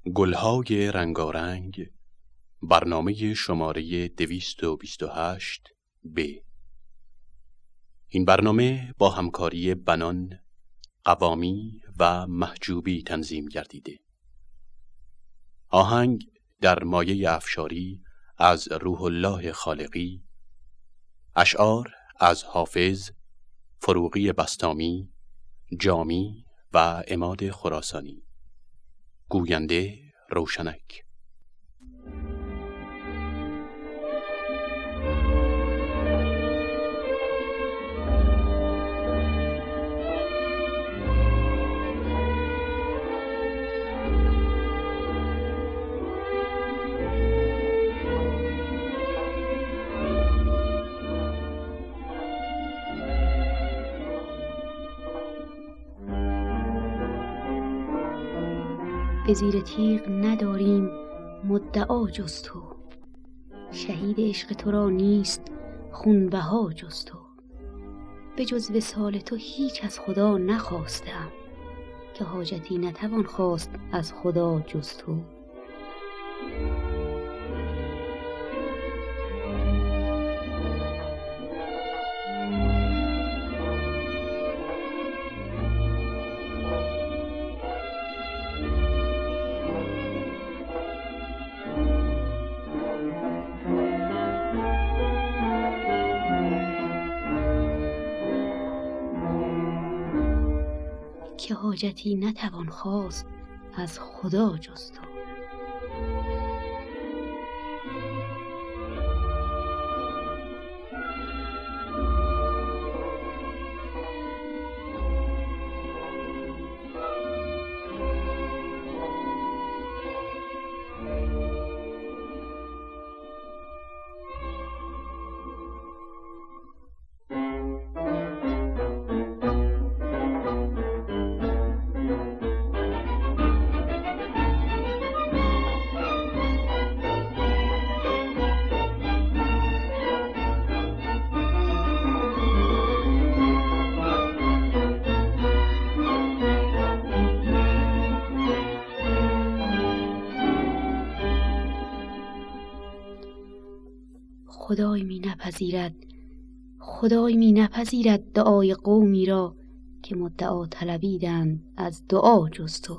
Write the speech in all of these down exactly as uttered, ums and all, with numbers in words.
گلهای رنگارنگ، برنامه شماره دویست و بیست و هشت ب. این برنامه با همکاری بنان، قوامی و محجوبی تنظیم گردیده. آهنگ در مایه افشاری از روح الله خالقی، اشعار از حافظ، فروغی بسطامی، جامی و عماد خراسانی. گوینده روشنک. به زیر تیغ نداریم مدعا جز تو، شهید عشق تو را نیست خونبها جز تو. به جز وصال تو هیچ از خدا نخواستم، که حاجتی نتوان خواست از خدا جز تو. که حاجتی نتوان خواست از خدا جز تو. خدای می نپذیرد خدای می نپذیرد دعای قومی را، که مدعا طلبیدند از دعا جز تو.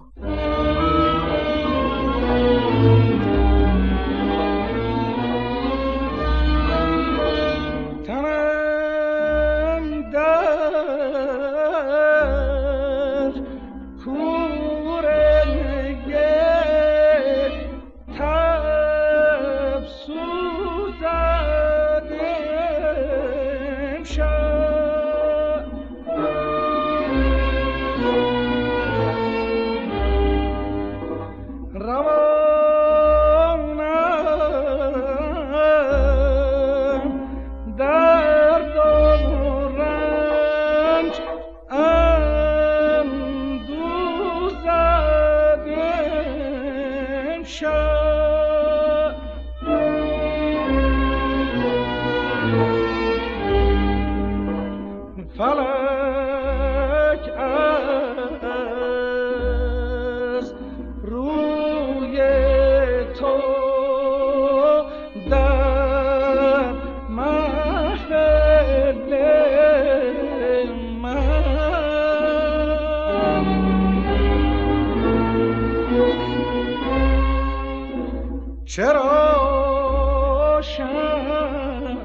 چرا شم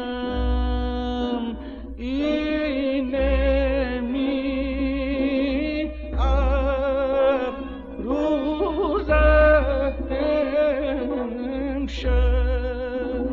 این نمی ابروز امشب.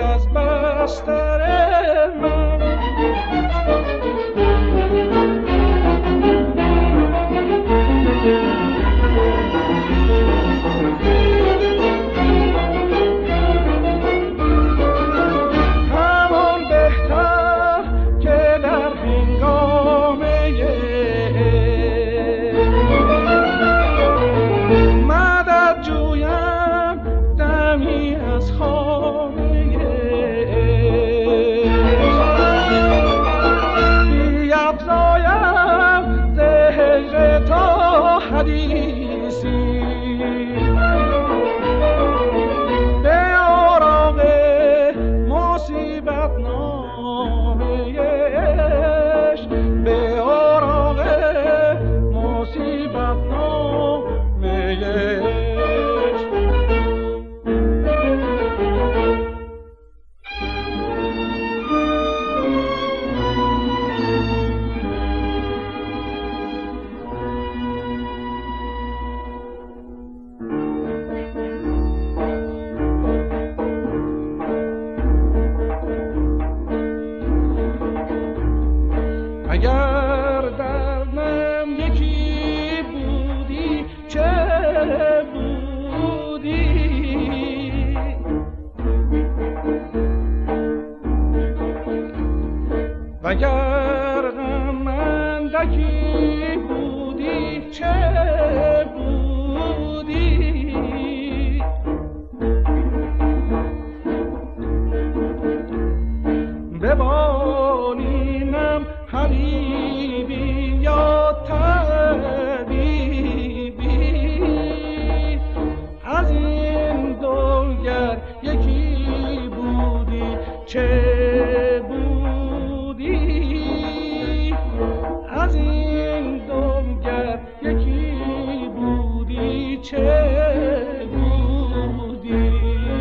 از بستر من. همون بهتر که در هنگامه مدد جویم دمی از خانه بیفزایم ز هجر تا حدیثی به آراغ مصیبت نامه عشق، به آراغ مصیبت نامه عشق. اگر درنم یکی بودی چه بودی، وگر غم اندکی بودی چه بودی. ببالینم حبیبی یا طبیبی، از این دلگر یکی بودی چه بودی، از این دلگر یکی بودی چه بودی.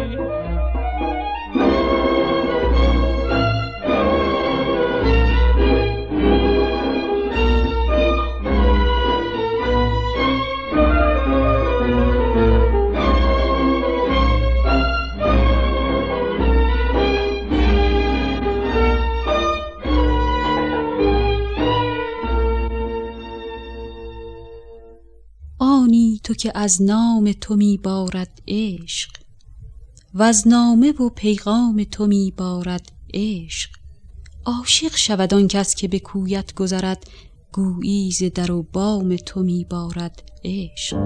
آنی تو که از نام تو می بارد عشق، و از نامه و پیغام تو می بارد عشق. عاشق شود آن کس که به کویت گذرد، گویی ز در و بام تو می بارد عشق.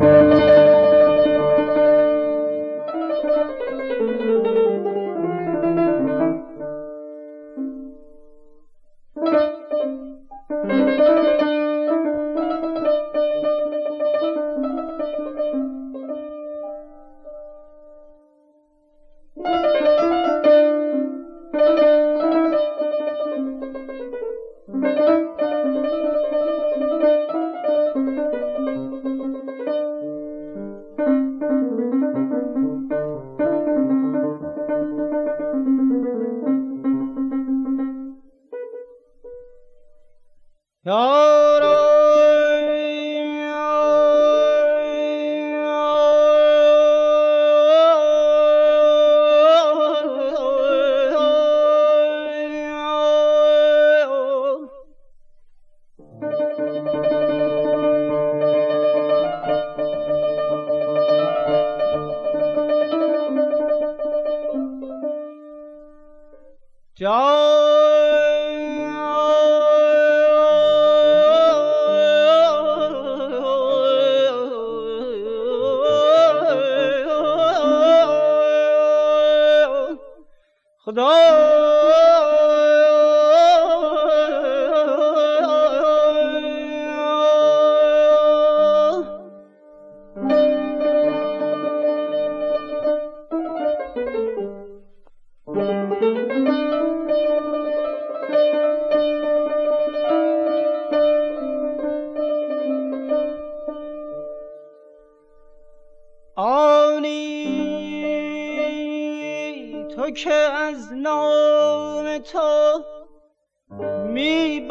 تو که از نام تو می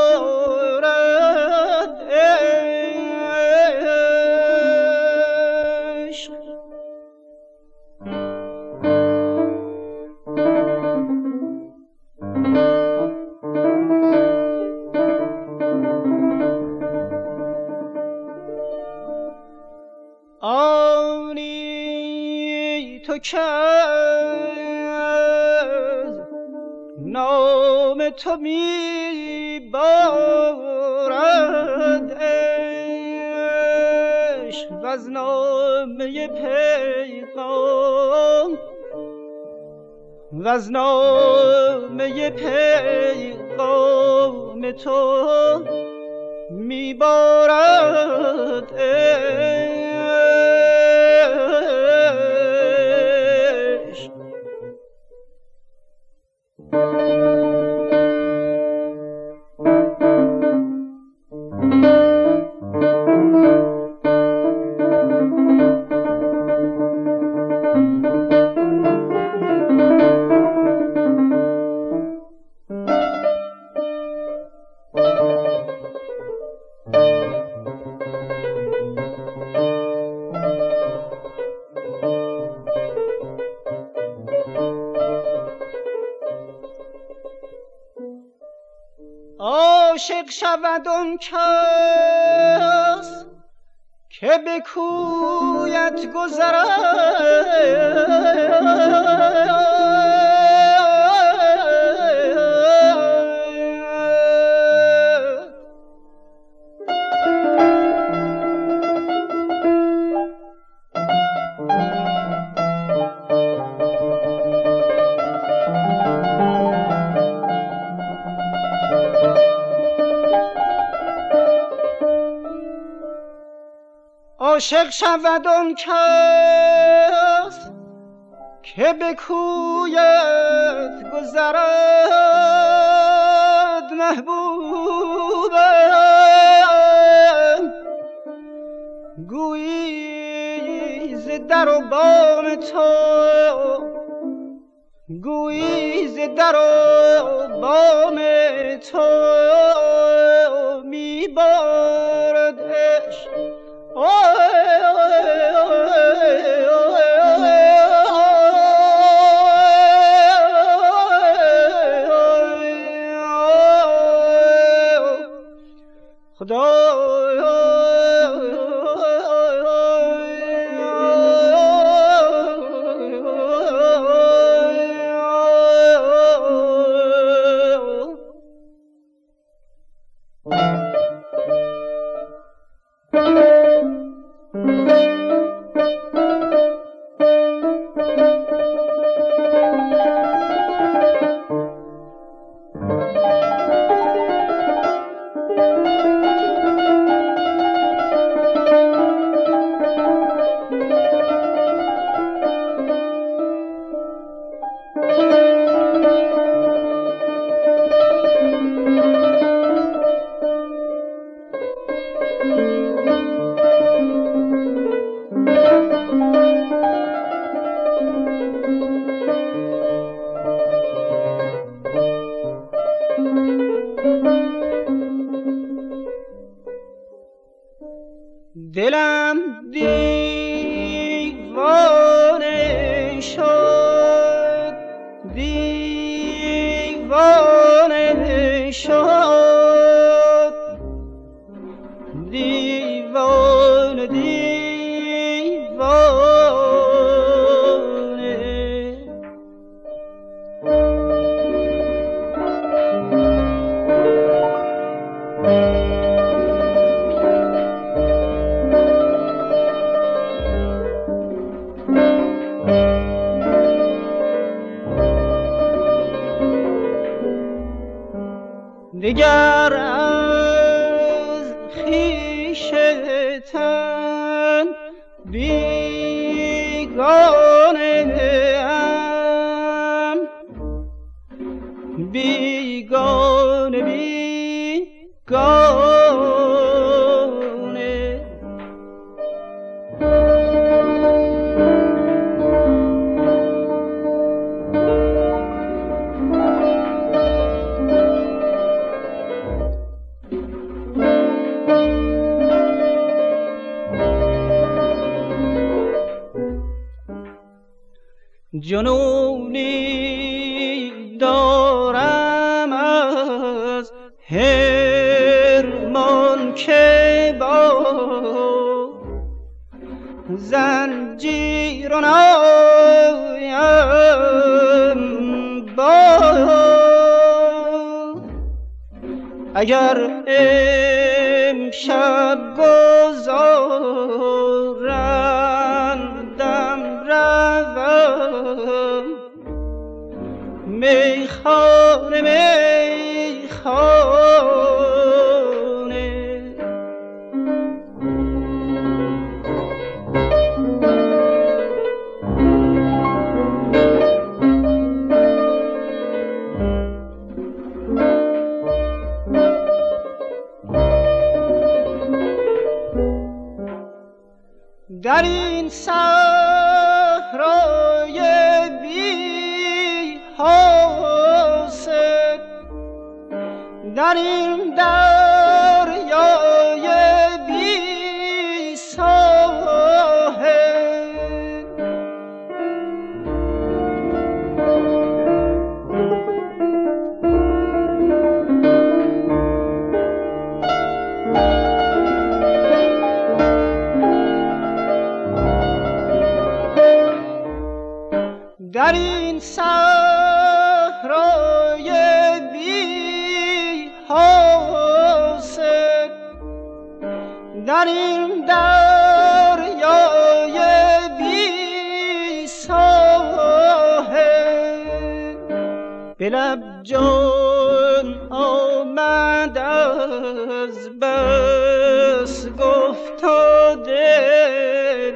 بارد عشق، که از نام تو می بارد عشق و از نامه پیغام و از نامه پیغام تو می بارد عشق. عاشق شود آن کس که به کویت گذرد عاشق شود آن کس که به کویت گذرد محبوبم گویی ز در و بام تو گویی ز در و بام تو می بارد عشق. دلم دیوانه شد دیوانه شد دیوانه دیوانه دگر از خویش تن بیگانه ام بیگانه بیگانه جنونی دارم از هرمان که با زنجیر و اگر امشب گذارندم روم میخانه میخانه در این صحرای بی حاصل، در این دریای بی ساحل، در این صحرای بی حاصل، در این دریای بی ساحل، به لب جان آمد از بس گفتا دل،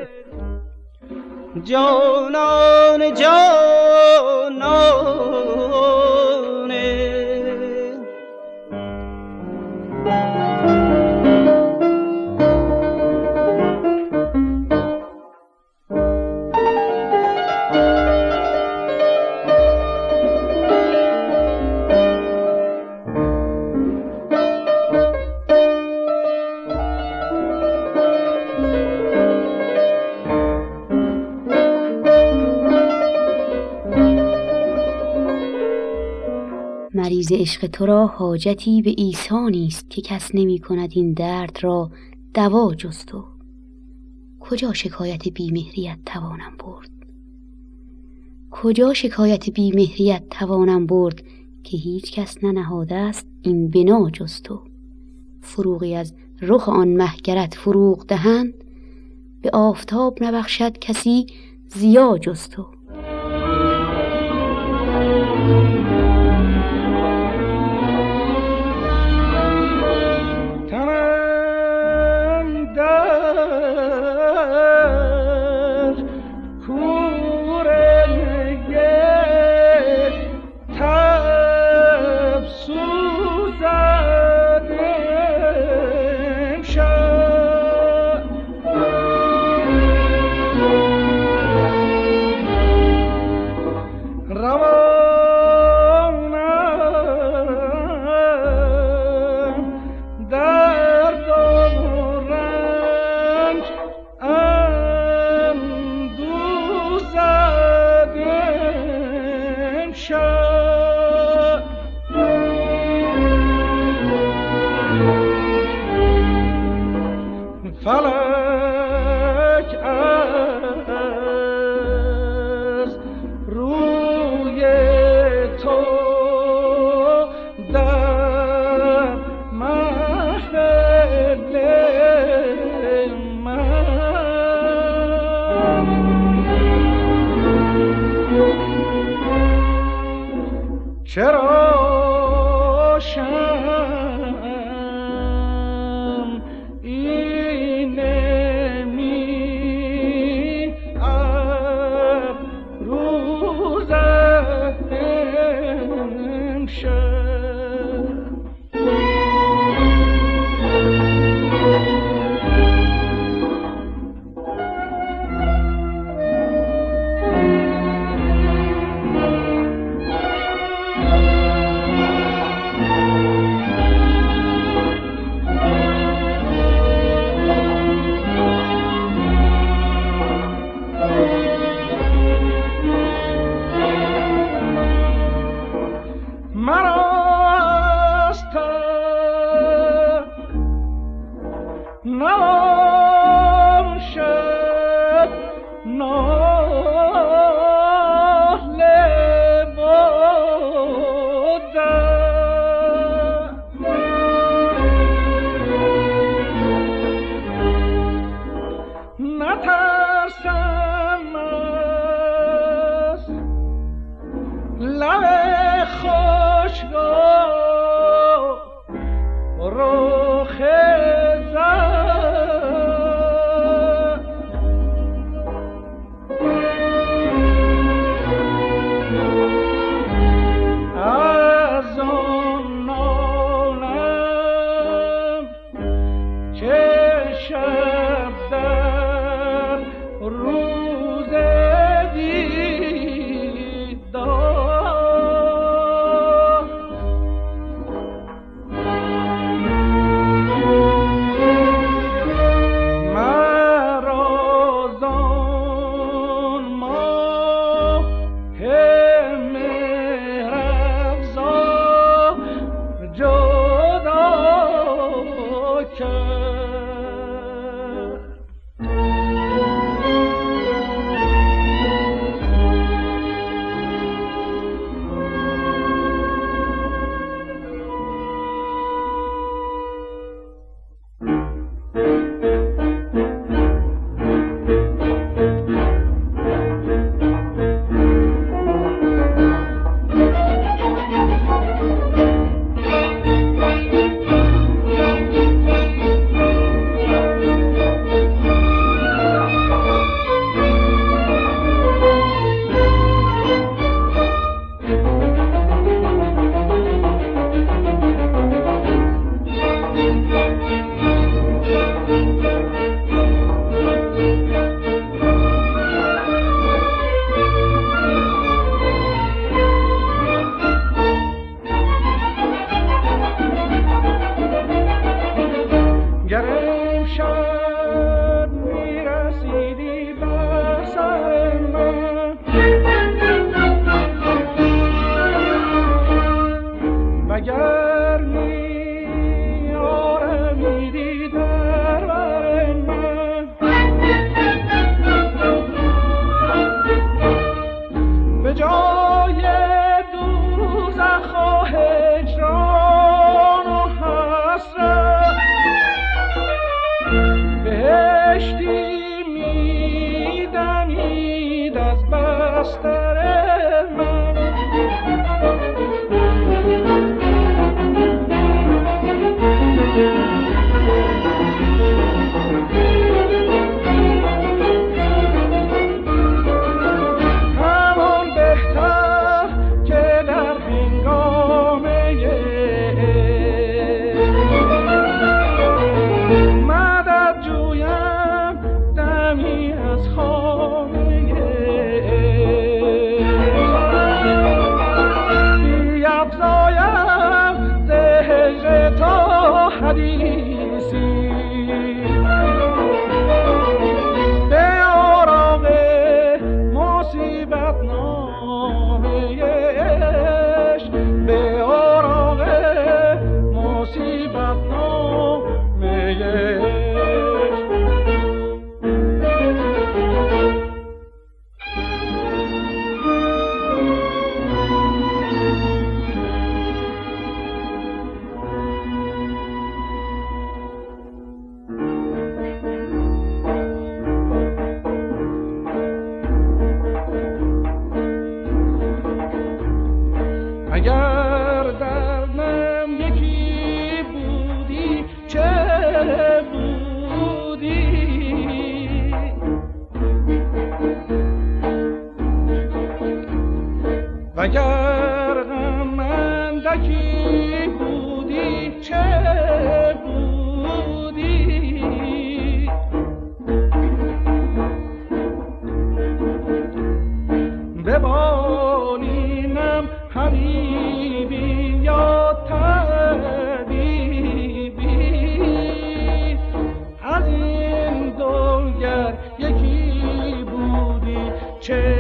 جانان جانانه. مریض عشق تو را حاجتی به عیسی نیست که کس نمی کند این درد را دوا جز تو. کجا شکایت بی‌مهریت توانم برد؟ کجا شکایت بی‌مهریت توانم برد که هیچ کس ننهاده است این بنا جز تو. فروغی از رخ آن مهگرت فروغ دهند، به آفتاب نبخشد کسی ضیا جز تو. چرا شم این نمی ابروز امشب اگر غم اندکی بودی چه بودی، به بالینم حبیبی یا طبیبی، از این دوگر یکی بودی چه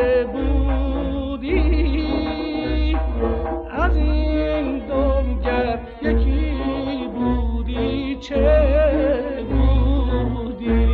از این دمگر یکی بودی چه بودی.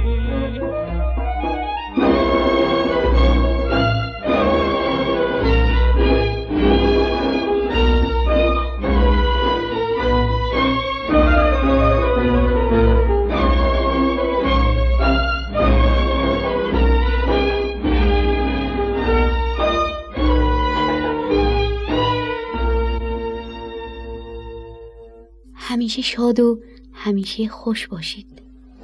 همیشه شاد و همیشه خوش باشید.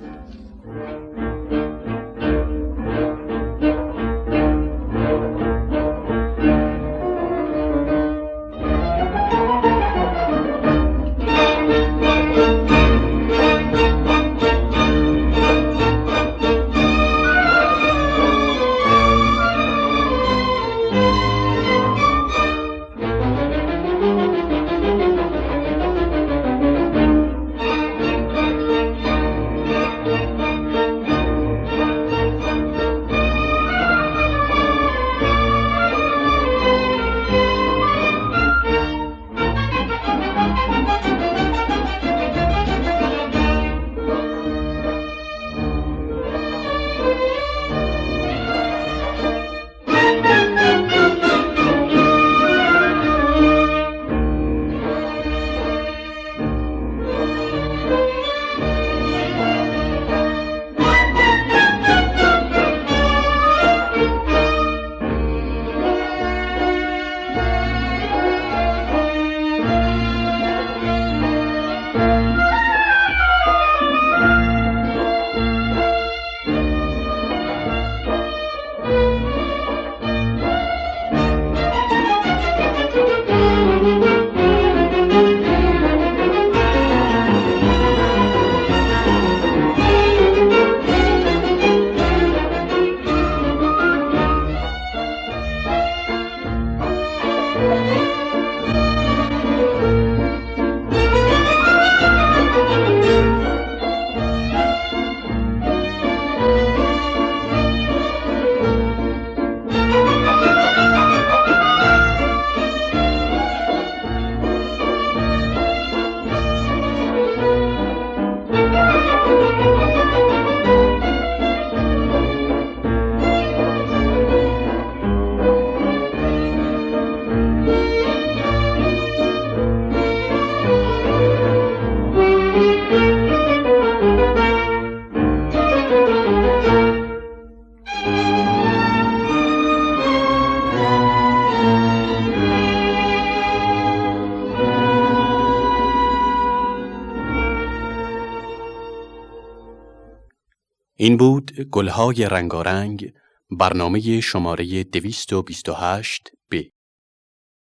این بود گلهای رنگارنگ، برنامه شماره دویست و بیست و هشت